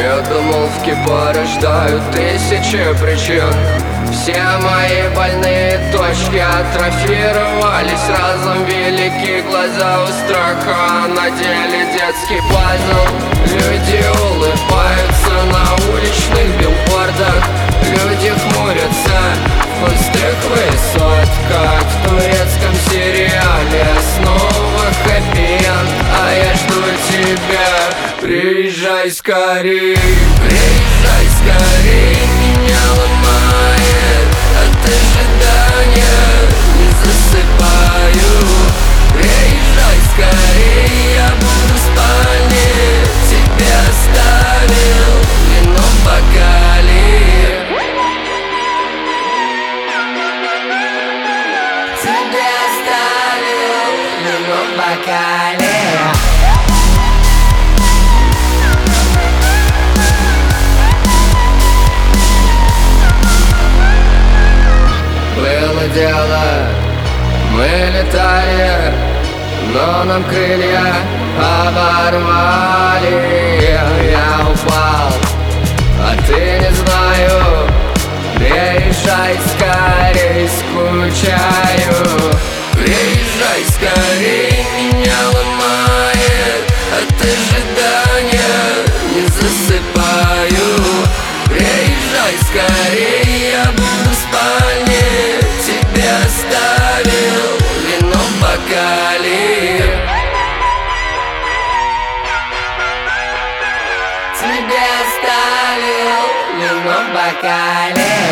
Недомолвки порождают тысячи причин. Все мои больные точки атрофировались разом. Великие глаза у страха, на деле детский пазл. Люди улыбаются на уличных билбордах. Люди хмурятся в пустых высотках. В турецком сериале снова хэппи-энд. А я жду тебя, приезжай скорей. Приезжай скорей, меня ломает от ожидания, не засыпаю. Приезжай скорей, я буду в спальне, тебя оставил вино в бокале. Тебя оставил вино в бокале. Было дело, мы летали, но нам крылья оборвали. Я упал, а ты не знаю. Приезжай скорей, скучаю. Приезжай скорей, меня ломает от ожидания, не засыпаю. Приезжай скорей, я буду в спальне, тебя оставил вино в бокале. Тебя оставил вино в бокале.